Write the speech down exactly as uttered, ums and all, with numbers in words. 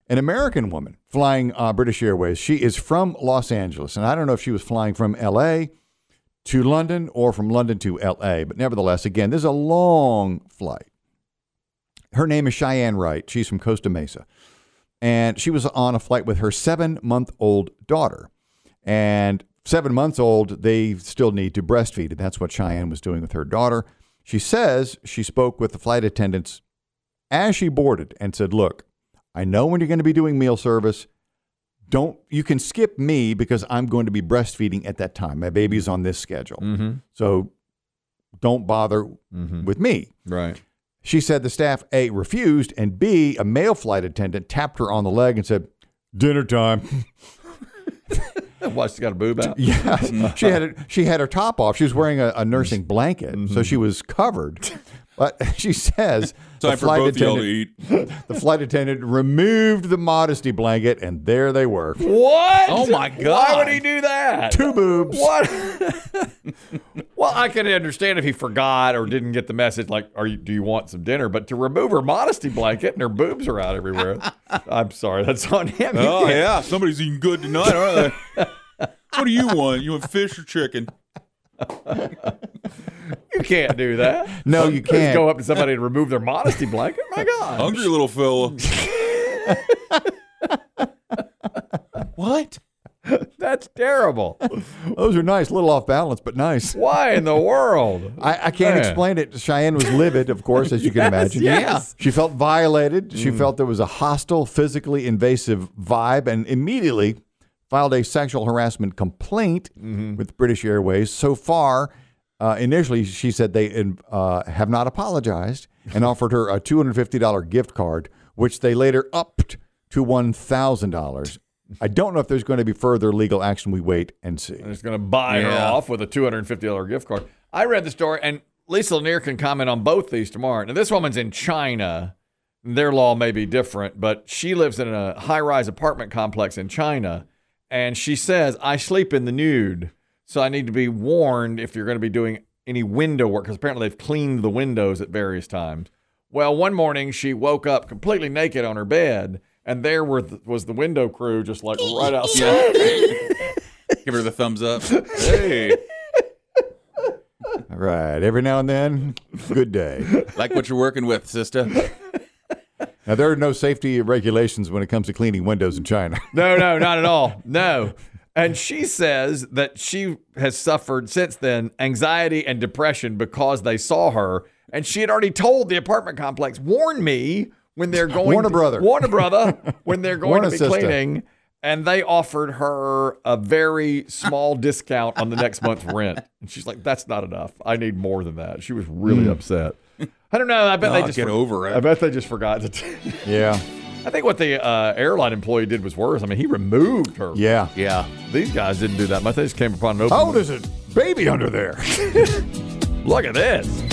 an American woman flying uh, British Airways. She is from Los Angeles, and I don't know if she was flying from L A to London or from London to L A, but nevertheless, again, this is a long flight. Her name is Cheyenne Wright. She's from Costa Mesa, and she was on a flight with her seven-month-old daughter. And seven months old, they still need to breastfeed, and that's what Cheyenne was doing with her daughter. She says she spoke with the flight attendants as she boarded and said, look, I know when you're going to be doing meal service. Don't you can skip me because I'm going to be breastfeeding at that time. My baby's on this schedule. Mm-hmm. So don't bother mm-hmm. with me. Right. She said the staff, A, refused, and B, a male flight attendant tapped her on the leg and said, dinner time. Why, she got a boob out? Yeah. she had a, she had her top off. She was wearing a, a nursing blanket, mm-hmm. so she was covered. But she says time for both y'all to eat. The flight attendant removed the modesty blanket, and there they were. What? Oh my God! Why would he do that? Two boobs. What? Well, I can understand if he forgot or didn't get the message. Like, are you? Do you want some dinner? But to remove her modesty blanket and her boobs are out everywhere. I'm sorry, that's on him. He Oh can't- yeah, somebody's eating good tonight, aren't they? What do you want? You want fish or chicken? You can't do that. No, you Just can't. go up to somebody and remove their modesty blanket. My God. Hungry little fella. What? That's terrible. Those are nice, a little off balance, but nice. Why in the world? I, I can't Man. explain it. Cheyenne was livid, of course, as you can Yes, imagine. yes. She felt violated. She felt there was a hostile, physically invasive vibe, and immediately filed a sexual harassment complaint Mm-hmm. with British Airways. So far, uh, initially, she said they uh, have not apologized and offered her a two hundred fifty dollars gift card, which they later upped to one thousand dollars. I don't know if there's going to be further legal action. We wait and see. They're just going to buy her Yeah. off with a two hundred fifty dollars gift card. I read the story, and Lisa Lanier can comment on both these tomorrow. Now, this woman's in China. Their law may be different, but she lives in a high-rise apartment complex in China, and she says, I sleep in the nude, so I need to be warned if you're going to be doing any window work, because apparently they've cleaned the windows at various times. Well, one morning, she woke up completely naked on her bed, and there were th- was the window crew just like right outside. Give her the thumbs up. Hey, All right. Every now and then, good day. like what you're working with, sister. Now, there are no safety regulations when it comes to cleaning windows in China. No, no, not at all. No. And she says that she has suffered since then anxiety and depression because they saw her. And she had already told the apartment complex, warn me when they're going Warn a to, brother. Warn a brother when they're going Warn to a be sister. cleaning. And they offered her a very small discount on the next month's rent. And she's like, that's not enough. I need more than that. She was really upset. I don't know. I bet they Oh, just get over it. I bet they just forgot to. T- Yeah. I think what the uh, airline employee did was worse. I mean, he removed her. Yeah. Yeah. These guys didn't do that much. They just came upon an open. Oh, there's a baby under there. Look at this.